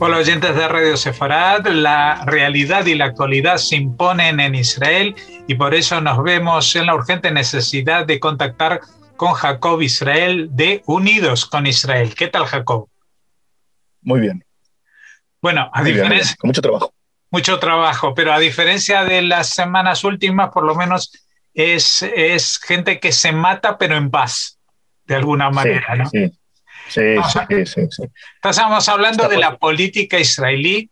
Hola oyentes de Radio Sefarad, la realidad y la actualidad se imponen en Israel y por eso nos vemos en la urgente necesidad de contactar con Jacob Israel de Unidos con Israel. ¿Qué tal, Jacob? Muy bien. Bueno, a Muy bien, muy bien. diferencia, Con mucho trabajo. mucho trabajo, pero a diferencia de las semanas últimas, por lo menos es gente que se mata pero en paz, de alguna Sí, manera, ¿no? sí, sí, Vamos sí, a- sí, sí. Estamos hablando de Estamos, la política israelí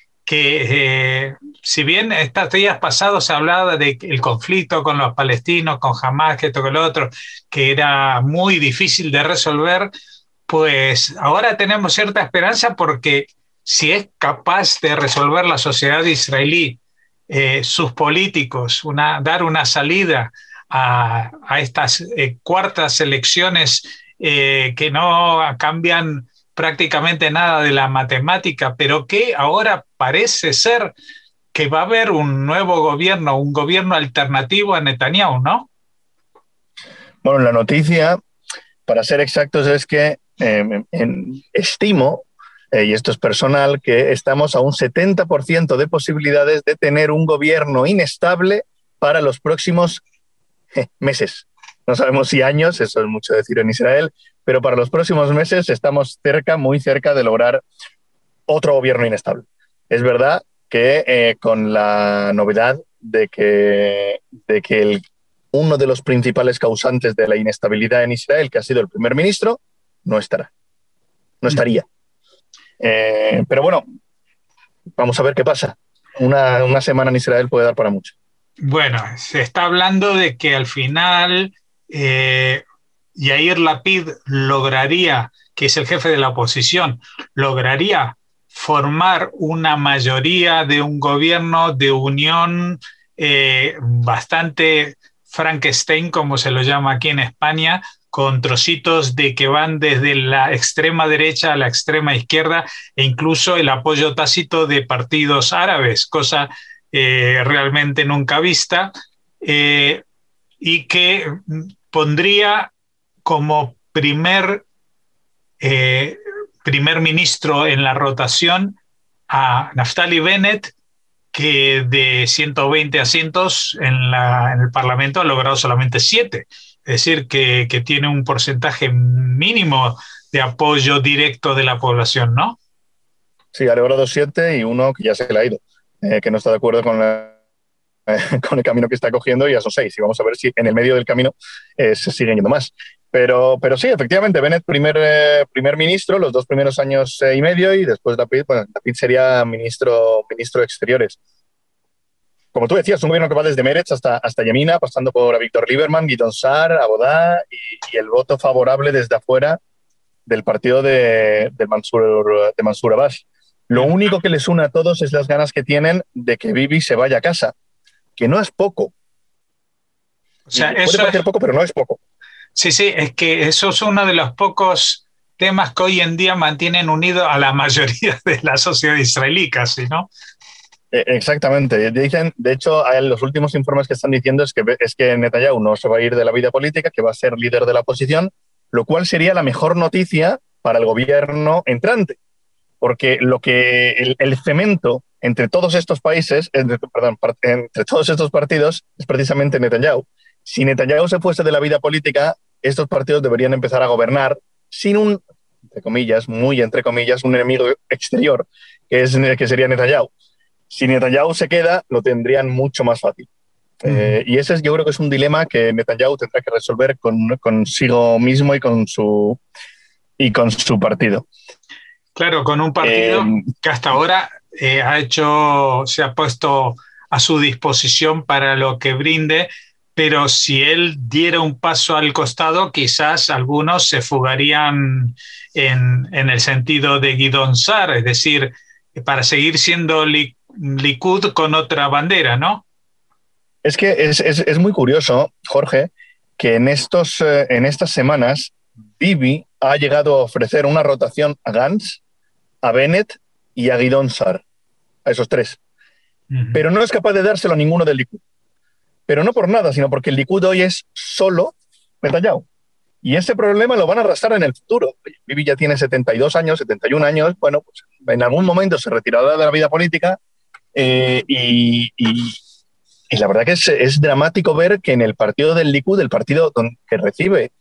que si bien estos días pasados se hablaba del conflicto con los palestinos, con Hamas, que esto, que lo otro, que era muy difícil de resolver, pues ahora tenemos cierta esperanza porque si es capaz de resolver la sociedad israelí, sus políticos, dar una salida a estas cuartas elecciones que no cambian prácticamente nada de la matemática, pero que ahora parece ser que va a haber un nuevo gobierno, un gobierno alternativo a Netanyahu, ¿no? bueno, la noticia, para ser exactos, es que estimo, y esto es personal, que estamos a un 70% de posibilidades de tener un gobierno inestable para los próximos meses. No sabemos si años, eso es mucho decir en Israel, pero para los próximos meses estamos cerca, muy cerca de lograr otro gobierno inestable. Es verdad que con la novedad de que uno de los principales causantes de la inestabilidad en Israel, que ha sido el primer ministro, no estará, no estaría. Pero bueno, vamos a ver qué pasa. Una semana en Israel puede dar para mucho. Bueno, se está hablando de que al final Yair Lapid lograría, que es el jefe de la oposición, lograría formar una mayoría de un gobierno de unión bastante Frankenstein, como se lo llama aquí en España, con trocitos de que van desde la extrema derecha a la extrema izquierda e incluso el apoyo tácito de partidos árabes, cosa realmente nunca vista, eh, y que pondría como eh, primer ministro en la rotación a Naftali Bennett, que de 120 asientos en el Parlamento ha logrado solamente 7. Es decir, que tiene un porcentaje mínimo de apoyo directo de la población, ¿no? Sí, ha logrado 7 y uno que ya se le ha ido, que no está de acuerdo con el camino que está cogiendo, y ya son 6. Y vamos a ver si en el medio del camino se siguen yendo más. Pero sí, efectivamente, Bennett, primer ministro, los 2 primeros años y medio, y después Lapid, bueno, Lapid sería ministro de Exteriores. Como tú decías, un gobierno que va desde Meretz hasta Yamina, pasando por Víctor Lieberman, Guidon Saar, Abodá, y el voto favorable desde afuera del partido de Mansur Abbas. Lo único que les une a todos es las ganas que tienen de que Bibi se vaya a casa, que no es poco. O sea, Y puede eso es. parecer poco, pero no es poco. Sí, sí, es que eso es uno de los pocos temas que hoy en día mantienen unido a la mayoría de la sociedad israelí, casi, ¿no? Exactamente. Dicen, de hecho, los últimos informes que están diciendo es que Netanyahu no se va a ir de la vida política, que va a ser líder de la oposición, lo cual sería la mejor noticia para el gobierno entrante, porque el cemento entre todos estos países, entre todos estos partidos, es precisamente Netanyahu. Si Netanyahu se fuese de la vida política, estos partidos deberían empezar a gobernar sin entre comillas, muy entre comillas, un enemigo exterior, que sería Netanyahu. Si Netanyahu se queda, lo tendrían mucho más fácil. Y ese yo creo que es un dilema que Netanyahu tendrá que resolver consigo mismo y con su partido. Claro, con un Eh, partido que hasta ahora se ha puesto a su disposición para lo que brinde, pero si él diera un paso al costado, quizás algunos se fugarían en el sentido de Guidon Saar, es decir, para seguir siendo Likud con otra bandera, ¿no? es que es muy curioso, Jorge, que en estas semanas Bibi ha llegado a ofrecer una rotación a Gantz, a Bennett y a Guidon Saar, a esos tres. Uh-huh. Pero no es capaz de dárselo a ninguno del Likud. Pero no por nada, sino porque el Likud hoy es solo Netanyahu. Y ese problema lo van a arrastrar en el futuro. Bibi ya tiene 72 años, 71 años, bueno, pues en algún momento se retirará de la vida política y la verdad que es dramático ver que en el partido del Likud, el partido que recibe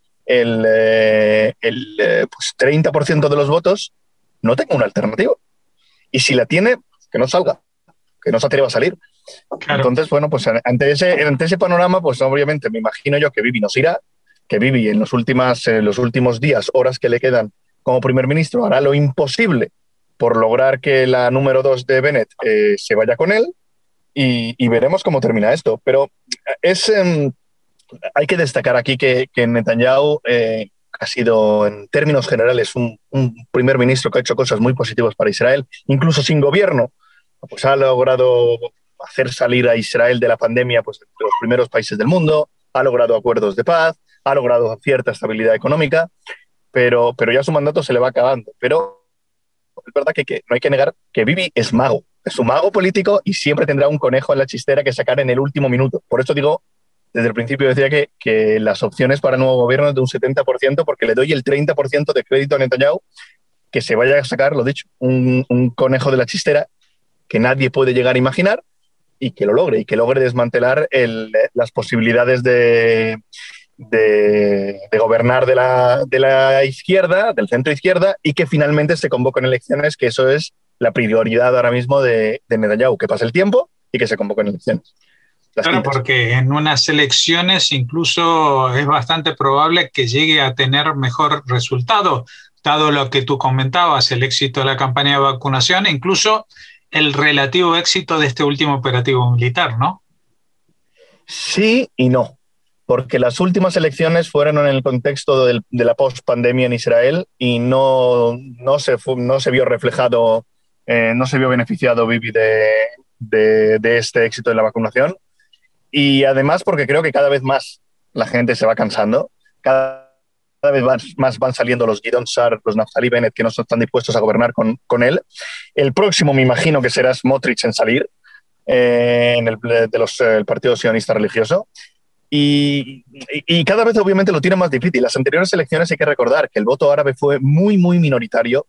pues 30% de los votos, no tenga una alternativa. Y si la tiene, que no salga, que no se atreva a salir. Claro. Entonces, bueno, pues ante ese panorama, pues obviamente me imagino yo que Bibi nos irá, que Bibi en los últimos días, horas que le quedan como primer ministro, hará lo imposible por lograr que la número 2 de Bennett se vaya con él y veremos cómo termina esto. Pero hay que destacar aquí que Netanyahu ha sido, en términos generales, un primer ministro que ha hecho cosas muy positivas para Israel, incluso sin gobierno, pues ha logrado hacer salir a Israel de la pandemia, pues, de los primeros países del mundo, ha logrado acuerdos de paz, ha logrado cierta estabilidad económica, pero ya su mandato se le va acabando. Pero es verdad que no hay que negar que Bibi es mago, es un mago político y siempre tendrá un conejo en la chistera que sacar en el último minuto. Por eso digo, desde el principio decía que las opciones para el nuevo gobierno es de un 70%, porque le doy el 30% de crédito a Netanyahu, que se vaya a sacar, lo dicho, un conejo de la chistera que nadie puede llegar a imaginar y que lo logre, y que logre desmantelar las posibilidades de gobernar de la izquierda, del centro izquierda, y que finalmente se convoquen elecciones, que eso es la prioridad ahora mismo de Netanyahu, que pase el tiempo y que se convoquen elecciones. Claro, porque en unas elecciones incluso es bastante probable que llegue a tener mejor resultado, dado lo que tú comentabas, el éxito de la campaña de vacunación, incluso el relativo éxito de este último operativo militar, ¿no? Sí y no, porque las últimas elecciones fueron en el contexto de la post-pandemia en Israel y no se vio reflejado, no se vio beneficiado Bibi de este éxito de la vacunación. Y además porque creo que cada vez más la gente se va cansando, cada vez más van saliendo los Gideon Sa'ar, los Naftali Bennett, que no están dispuestos a gobernar con él. El próximo me imagino que será Smotrich en salir, el Partido Sionista Religioso. Y cada vez obviamente lo tiene más difícil. Las anteriores elecciones hay que recordar que el voto árabe fue muy, muy minoritario.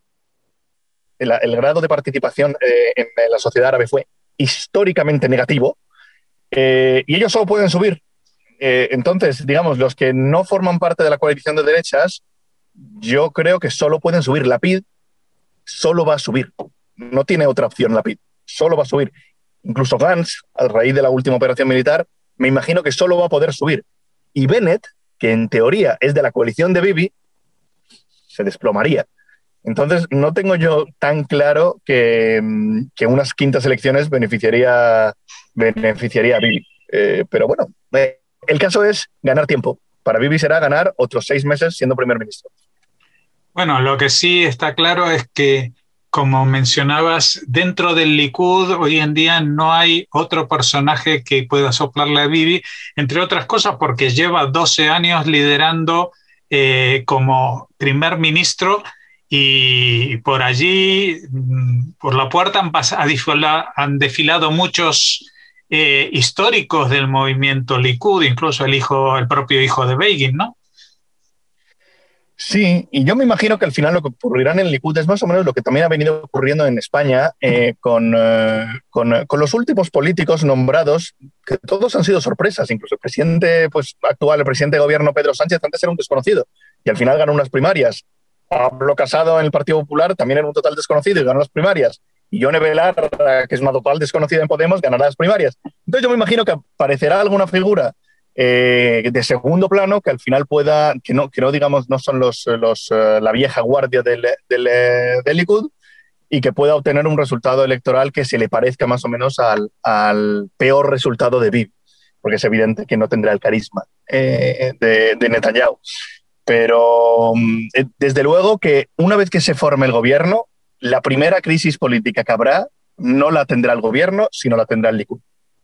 El grado de participación en la sociedad árabe fue históricamente negativo. Y ellos solo pueden subir. Entonces, digamos, los que no forman parte de la coalición de derechas, yo creo que solo pueden subir. Lapid solo va a subir. No tiene otra opción Lapid. Solo va a subir. Incluso Gantz, a raíz de la última operación militar, me imagino que solo va a poder subir. Y Bennett, que en teoría es de la coalición de Bibi, se desplomaría. Entonces, no tengo yo tan claro que unas quintas elecciones beneficiaría a Bibi. Pero bueno, el caso es ganar tiempo. Para Bibi será ganar otros 6 meses siendo primer ministro. Bueno, lo que sí está claro es que, como mencionabas, dentro del Likud hoy en día no hay otro personaje que pueda soplarle a Bibi, entre otras cosas porque lleva 12 años liderando como primer ministro. Y por allí, por la puerta, han desfilado muchos históricos del movimiento Likud, incluso el propio hijo de Begin, ¿no? Sí, y yo me imagino que al final lo que ocurrirá en el Likud es más o menos lo que también ha venido ocurriendo en España con los últimos políticos nombrados, que todos han sido sorpresas. Incluso el presidente actual, el presidente de gobierno Pedro Sánchez, antes era un desconocido y al final ganó unas primarias. Pablo Casado en el Partido Popular también era un total desconocido y ganó las primarias. Y Yone Belarra, que es una total desconocida en Podemos, ganará las primarias. Entonces yo me imagino que aparecerá alguna figura de segundo plano que al final pueda, que no digamos, no son la vieja guardia del Likud, y que pueda obtener un resultado electoral que se le parezca más o menos al peor resultado de Bibi, porque es evidente que no tendrá el carisma de Netanyahu. Pero desde luego que una vez que se forme el gobierno, la primera crisis política que habrá no la tendrá el gobierno, sino la tendrá el Likud.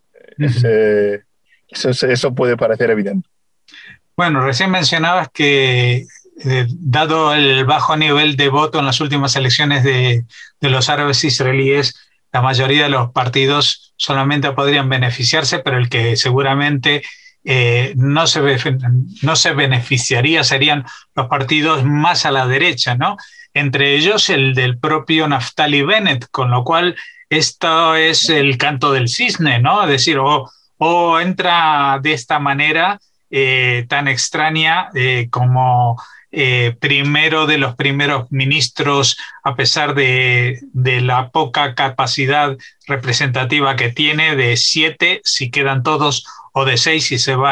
Eso puede parecer evidente. Bueno, recién mencionabas que dado el bajo nivel de voto en las últimas elecciones de los árabes israelíes, la mayoría de los partidos solamente podrían beneficiarse, pero el que seguramente no se beneficiaría, serían los partidos más a la derecha, ¿no? Entre ellos el del propio Naftali Bennett, con lo cual esto es el canto del cisne, ¿no? Es decir, o entra de esta manera tan extraña como primero de los primeros ministros, a pesar de la poca capacidad representativa que tiene, de 7 si quedan todos, o de 6 si se va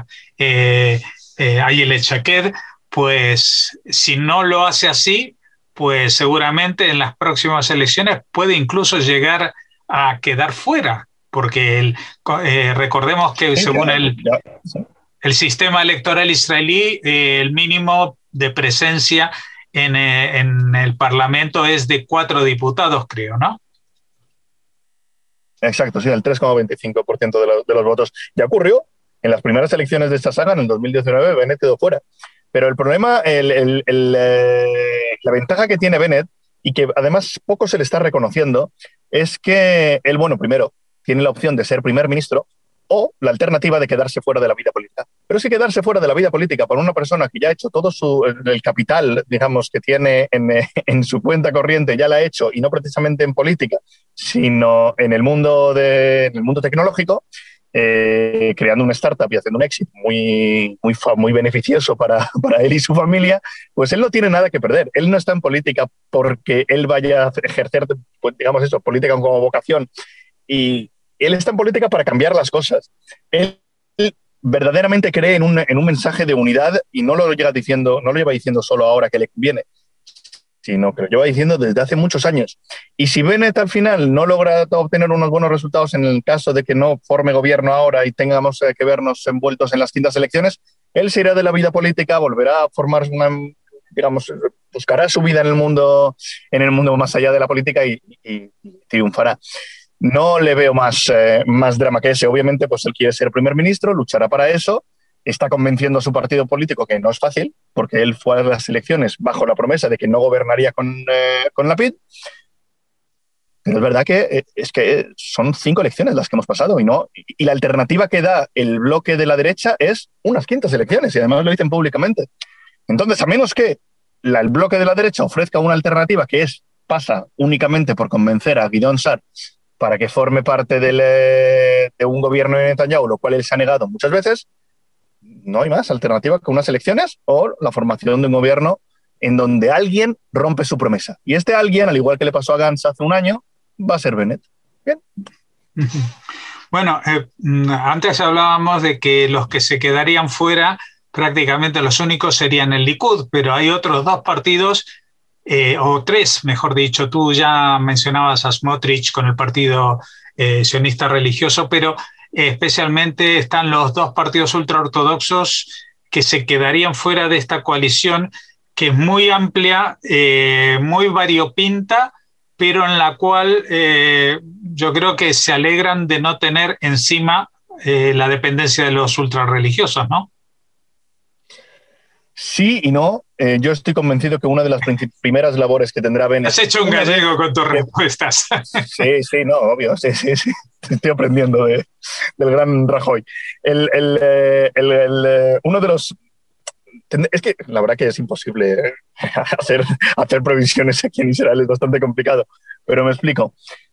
Ayelet Shaked, pues si no lo hace así, pues seguramente en las próximas elecciones puede incluso llegar a quedar fuera, porque recordemos que según el sistema electoral israelí, el mínimo de presencia en el Parlamento es de 4 diputados, creo, ¿no? Exacto, sí, el 3,25% de los votos. Ya ocurrió en las primeras elecciones de esta saga, en el 2019, Bennett quedó fuera. Pero el problema, la ventaja que tiene Bennett, y que además poco se le está reconociendo, es que él, bueno, primero, tiene la opción de ser primer ministro o la alternativa de quedarse fuera de la vida política. Pero si quedarse fuera de la vida política por una persona que ya ha hecho todo el capital, digamos, que tiene en su cuenta corriente, ya la ha hecho, y no precisamente en política, sino en el mundo tecnológico, creando una startup y haciendo un éxito muy beneficioso para él y su familia, pues él no tiene nada que perder. Él no está en política porque él vaya a ejercer, pues, digamos eso, política como vocación, y él está en política para cambiar las cosas. Él verdaderamente cree en un mensaje de unidad, y no lo lleva diciendo solo ahora que le conviene, sino que lo lleva diciendo desde hace muchos años. Y si Bennett al final no logra obtener unos buenos resultados en el caso de que no forme gobierno ahora y tengamos que vernos envueltos en las quintas elecciones, él se irá de la vida política, volverá a formar buscará su vida en el mundo más allá de la política y triunfará. No le veo más drama que ese. Obviamente, pues él quiere ser primer ministro, luchará para eso. Está convenciendo a su partido político, que no es fácil, porque él fue a las elecciones bajo la promesa de que no gobernaría con Lapid. Pero es verdad es que son 5 elecciones las que hemos pasado y la alternativa que da el bloque de la derecha es unas quintas elecciones, y además lo dicen públicamente. Entonces, a menos que el bloque de la derecha ofrezca una alternativa que pasa únicamente por convencer a Gideon Sa'ar para que forme parte de un gobierno de Netanyahu, lo cual él se ha negado muchas veces, no hay más alternativa que unas elecciones o la formación de un gobierno en donde alguien rompe su promesa. Y este alguien, al igual que le pasó a Gantz hace un año, va a ser Bennett. Bien. Bueno, antes hablábamos de que los que se quedarían fuera, prácticamente los únicos serían el Likud, pero hay otros 2 partidos, o 3, mejor dicho. Tú ya mencionabas a Smotrich con el partido sionista religioso, pero especialmente están los 2 partidos ultraortodoxos que se quedarían fuera de esta coalición, que es muy amplia, muy variopinta, pero en la cual yo creo que se alegran de no tener encima la dependencia de los ultrarreligiosos, ¿no? Sí y no. Yo estoy convencido que una de las primeras labores que tendrá Bennett... Has hecho un gallego con tus respuestas. Sí, no, obvio, sí. Estoy aprendiendo del gran Rajoy. Uno de los... Es que la verdad que es imposible hacer previsiones aquí en Israel, es bastante complicado, pero me explico.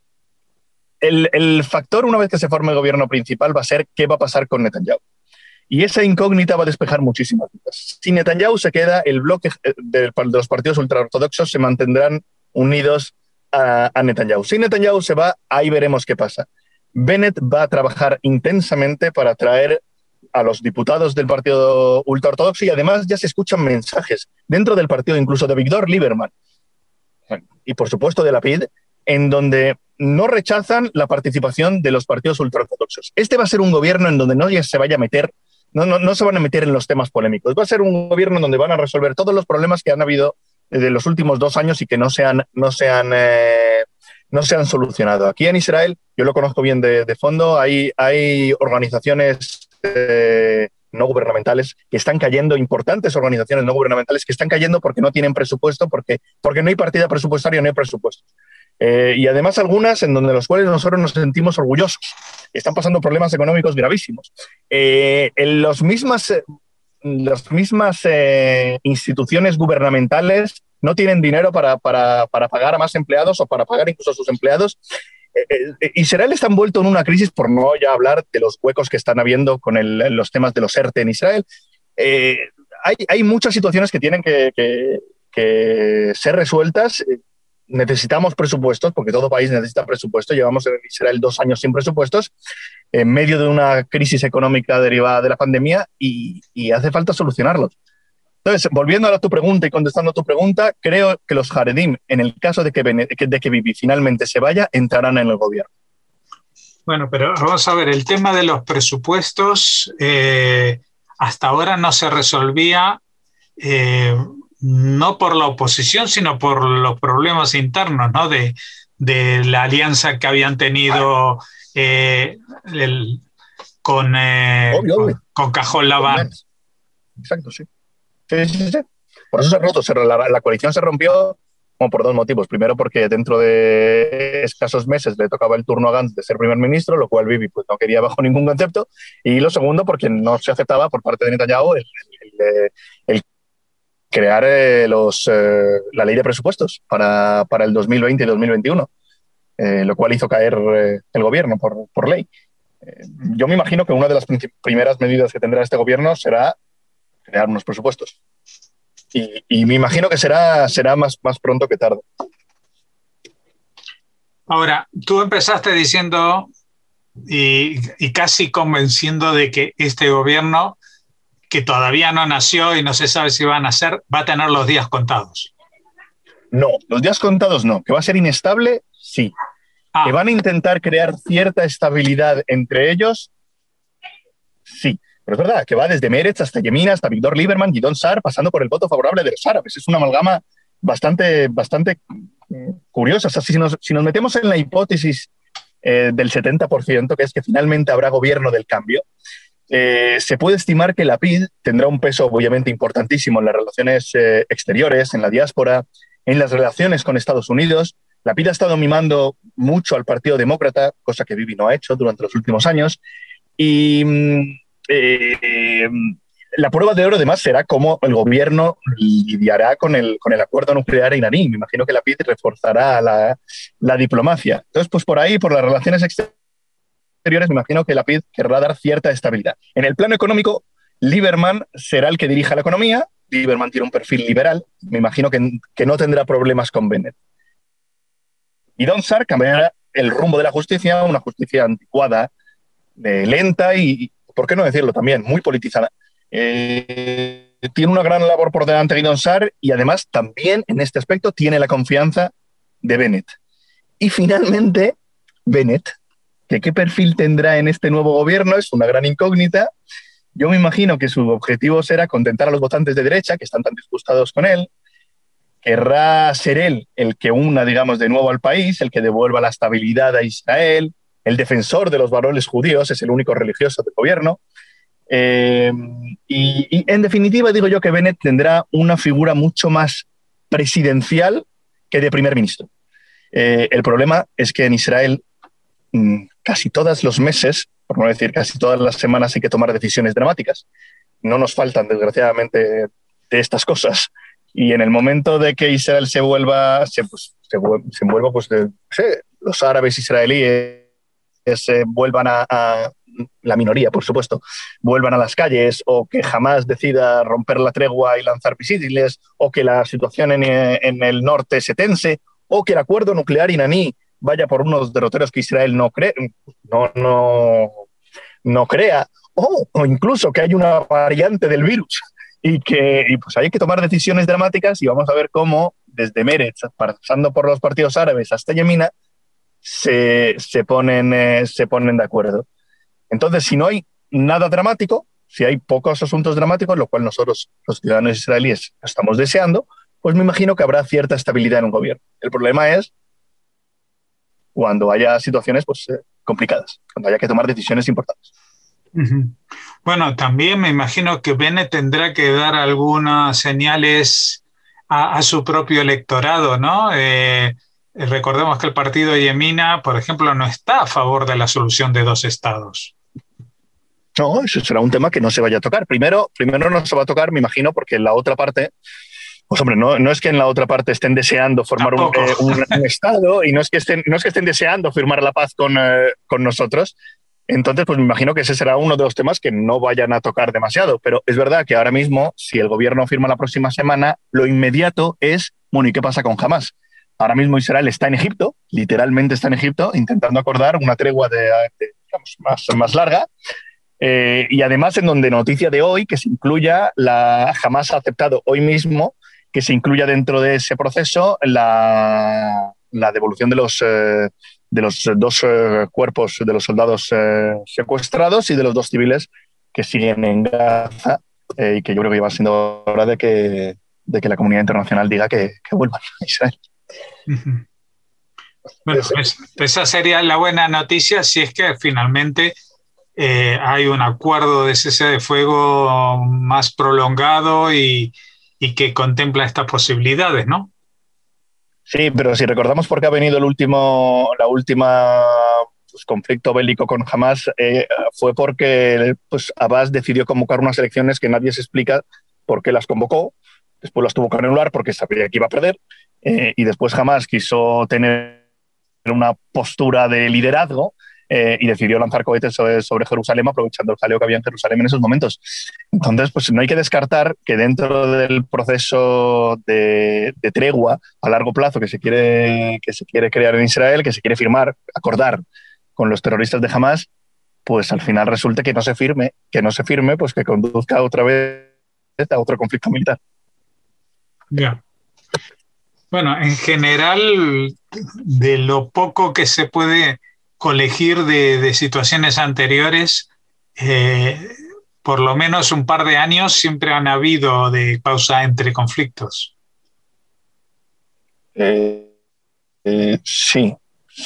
El factor, una vez que se forme el gobierno principal, va a ser qué va a pasar con Netanyahu. Y esa incógnita va a despejar muchísimas dudas. Si Netanyahu se queda, el bloque de los partidos ultraortodoxos se mantendrán unidos a Netanyahu. Si Netanyahu se va, ahí veremos qué pasa. Bennett va a trabajar intensamente para traer a los diputados del partido ultraortodoxo, y además ya se escuchan mensajes dentro del partido, incluso de Víctor Lieberman y por supuesto de Lapid, en donde no rechazan la participación de los partidos ultraortodoxos. Este va a ser un gobierno en donde no se vaya a meter, no se van a meter en los temas polémicos. Va a ser un gobierno en donde van a resolver todos los problemas que han habido de los últimos 2 años y que no se han solucionado. Aquí en Israel, yo lo conozco bien de fondo, hay organizaciones no gubernamentales que están cayendo, importantes organizaciones no gubernamentales que están cayendo porque no tienen presupuesto, porque no hay partida presupuestaria, no hay presupuesto. Y además algunas en donde los cuales nosotros nos sentimos orgullosos. Están pasando problemas económicos gravísimos. En las mismas instituciones gubernamentales no tienen dinero para pagar a más empleados o para pagar incluso a sus empleados. Israel está envuelto en una crisis, por no ya hablar de los huecos que están habiendo con los temas de los ERTE en Israel. Hay muchas situaciones que tienen que ser resueltas. Necesitamos presupuestos, porque todo país necesita presupuestos. Llevamos en Israel 2 años sin presupuestos, en medio de una crisis económica derivada de la pandemia, y hace falta solucionarlos. Entonces, volviendo a tu pregunta y contestando a tu pregunta, creo que los Haredim, en el caso de que Bibi finalmente se vaya, entrarán en el gobierno. Bueno, pero vamos a ver, el tema de los presupuestos hasta ahora no se resolvía no por la oposición, sino por los problemas internos, ¿no? de la alianza que habían tenido con Cajol Labán. Exacto, sí. Sí. Por eso se ha roto. La coalición se rompió como por 2 motivos. Primero, porque dentro de escasos meses le tocaba el turno a Gantz de ser primer ministro, lo cual Bibi pues, no quería bajo ningún concepto. Y lo segundo, porque no se aceptaba por parte de Netanyahu el crear la ley de presupuestos para el 2020 y 2021, lo cual hizo caer el gobierno por ley. Yo me imagino que una de las primeras medidas que tendrá este gobierno será crear unos presupuestos. Y me imagino que será más pronto que tarde. Ahora, tú empezaste diciendo y casi convenciendo de que este gobierno, que todavía no nació y no se sabe si va a nacer, va a tener los días contados. No, los días contados no. ¿Que va a ser inestable? Sí. ¿Que van a intentar crear cierta estabilidad entre ellos? Sí. Pero es verdad que va desde Meretz hasta Yemina, hasta Víctor Lieberman, Gideon Sa'ar, pasando por el voto favorable de los árabes. Es una amalgama bastante curiosa. O sea, si nos metemos en la hipótesis del 70%, que es que finalmente habrá gobierno del cambio, se puede estimar que Lapid tendrá un peso obviamente importantísimo en las relaciones exteriores, en la diáspora, en las relaciones con Estados Unidos. Lapid ha estado mimando mucho al Partido Demócrata, cosa que Bibi no ha hecho durante los últimos años. Y la prueba de oro, además, será cómo el gobierno lidiará con el acuerdo nuclear iraní. Me imagino que Lapid reforzará la diplomacia. Entonces, pues por ahí, por las relaciones exteriores, me imagino que Lapid querrá dar cierta estabilidad. En el plano económico, Lieberman será el que dirija la economía. Lieberman tiene un perfil liberal. Me imagino que no tendrá problemas con Bennett. Y Gideon Sa'ar cambiará el rumbo de la justicia, una justicia anticuada, lenta y, ¿por qué no decirlo también, muy politizada? Tiene una gran labor por delante Gideon Sa'ar y además también en este aspecto tiene la confianza de Bennett. Y finalmente, Bennett, que qué perfil tendrá en este nuevo gobierno es una gran incógnita. Yo me imagino que su objetivo será contentar a los votantes de derecha que están tan disgustados con él. Querrá ser él el que una, digamos, de nuevo al país, el que devuelva la estabilidad a Israel, el defensor de los valores judíos, es el único religioso del gobierno. Y en definitiva, digo yo que Bennett tendrá una figura mucho más presidencial que de primer ministro. El problema es que en Israel casi todos los meses, por no decir casi todas las semanas, hay que tomar decisiones dramáticas. No nos faltan, desgraciadamente, de estas cosas. Y en el momento de que Israel se envuelva, los árabes israelíes se vuelvan a la minoría, por supuesto, vuelvan a las calles, o que jamás decida romper la tregua y lanzar misiles, o que la situación en el norte se tense, o que el acuerdo nuclear iraní vaya por unos derroteros que Israel no crea, o incluso que haya una variante del virus. Y pues hay que tomar decisiones dramáticas y vamos a ver cómo desde Meretz, pasando por los partidos árabes hasta Yemina, se ponen de acuerdo. Entonces, si no hay nada dramático, si hay pocos asuntos dramáticos, lo cual nosotros, los ciudadanos israelíes, estamos deseando, pues me imagino que habrá cierta estabilidad en un gobierno. El problema es cuando haya situaciones pues, complicadas, cuando haya que tomar decisiones importantes. Bueno, también me imagino que Bennett tendrá que dar algunas señales a su propio electorado, ¿no? recordemos que el partido Yemina, por ejemplo, no está a favor de la solución de dos estados. No, eso será un tema que no se vaya a tocar. Primero no se va a tocar, me imagino, porque en la otra parte, pues hombre, no es que en la otra parte estén deseando formar un Estado y no es que estén deseando firmar la paz con nosotros. Entonces, pues me imagino que ese será uno de los temas que no vayan a tocar demasiado. Pero es verdad que ahora mismo, si el gobierno firma la próxima semana, lo inmediato es, bueno, ¿y qué pasa con Hamás? Ahora mismo Israel está en Egipto, literalmente está en Egipto, intentando acordar una tregua digamos, más larga. Y además, en donde noticia de hoy, que se incluya, Hamás ha aceptado hoy mismo que se incluya dentro de ese proceso la devolución de los dos cuerpos de los soldados secuestrados y de los dos civiles que siguen en Gaza, y que yo creo que va siendo hora de que la comunidad internacional diga que vuelvan a Israel. Bueno, esa sería la buena noticia si es que finalmente hay un acuerdo de cese de fuego más prolongado y que contempla estas posibilidades, ¿no? Sí, pero si recordamos por qué ha venido la última conflicto bélico con Hamás, fue porque pues, Abbas decidió convocar unas elecciones que nadie se explica por qué las convocó, después las tuvo que anular porque sabía que iba a perder, y después Hamás quiso tener una postura de liderazgo, y decidió lanzar cohetes sobre Jerusalén, aprovechando el jaleo que había en Jerusalén en esos momentos. Entonces, pues no hay que descartar que dentro del proceso de tregua a largo plazo que se quiere crear en Israel, que se quiere acordar con los terroristas de Hamás, pues al final resulte que no se firme, pues que conduzca otra vez a otro conflicto militar. Ya. Bueno, en general, de lo poco que se puede colegir de situaciones anteriores, por lo menos un par de años siempre han habido de pausa entre conflictos. Sí.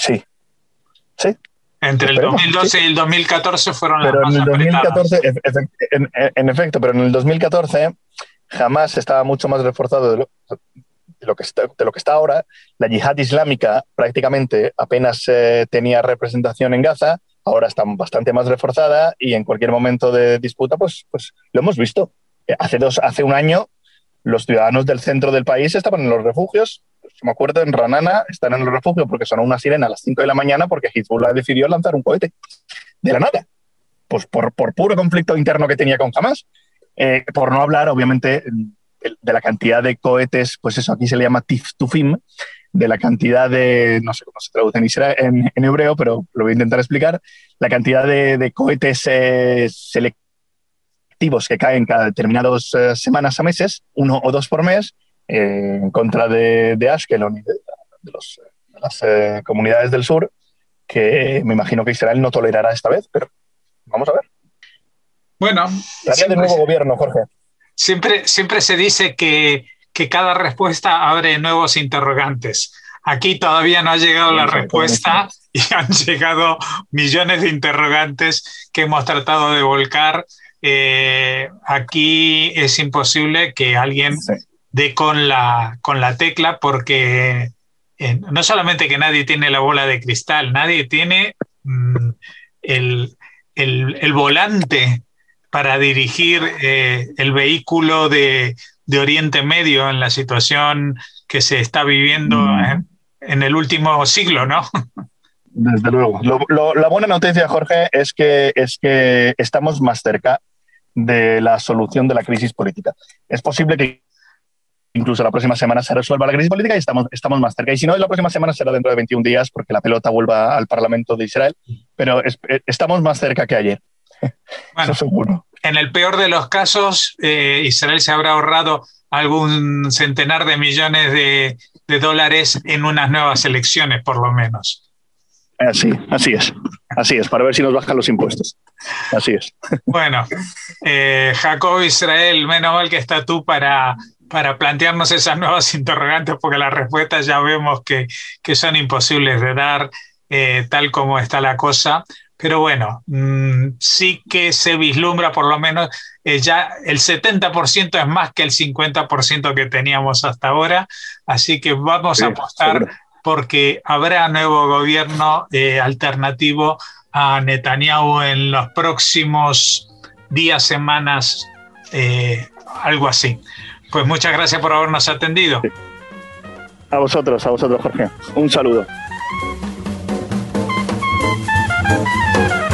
Entre el 2012 y el 2014 fueron las más apretadas. En efecto, pero en el 2014 jamás estaba mucho más reforzado de lo que está ahora. La yihad islámica prácticamente apenas tenía representación en Gaza, ahora está bastante más reforzada y en cualquier momento de disputa, pues lo hemos visto. Hace un año los ciudadanos del centro del país estaban en los refugios. Me acuerdo, en Ranana están en el refugio porque sonó una sirena a las 5 de la mañana porque Hezbollah decidió lanzar un cohete de la nada, pues por puro conflicto interno que tenía con Hamás. Por no hablar, obviamente, de la cantidad de cohetes, pues eso, aquí se le llama tiftufim, de la cantidad de, no sé cómo se traduce en hebreo, pero lo voy a intentar explicar, la cantidad de cohetes selectivos que caen cada determinadas semanas a meses, 1 o 2 por mes, en contra de Ashkelon y de las comunidades del sur, que me imagino que Israel no tolerará esta vez, pero vamos a ver. Bueno, de nuevo gobierno, Jorge. Siempre se dice que cada respuesta abre nuevos interrogantes. Aquí todavía no ha llegado la respuesta y han llegado millones de interrogantes que hemos tratado de volcar. Aquí es imposible que alguien dé con la tecla porque no solamente que nadie tiene la bola de cristal, nadie tiene el volante para dirigir el vehículo de Oriente Medio en la situación que se está viviendo en el último siglo, ¿no? Desde luego. La buena noticia, Jorge, es que estamos más cerca de la solución de la crisis política. Es posible que incluso la próxima semana se resuelva la crisis política y estamos más cerca. Y si no, la próxima semana será dentro de 21 días porque la pelota vuelva al Parlamento de Israel, pero estamos más cerca que ayer. Bueno, eso seguro. En el peor de los casos, Israel se habrá ahorrado algún centenar de millones de dólares en unas nuevas elecciones, por lo menos. Así es, para ver si nos bajan los impuestos. Así es. Bueno, Jacob Israel, menos mal que está tú para plantearnos esas nuevas interrogantes, porque las respuestas ya vemos que son imposibles de dar tal como está la cosa. Pero bueno, sí que se vislumbra por lo menos ya el 70% es más que el 50% que teníamos hasta ahora, así que vamos a apostar porque habrá nuevo gobierno alternativo a Netanyahu en los próximos días, semanas, algo así. Pues muchas gracias por habernos atendido. Sí. A vosotros, Jorge. Un saludo.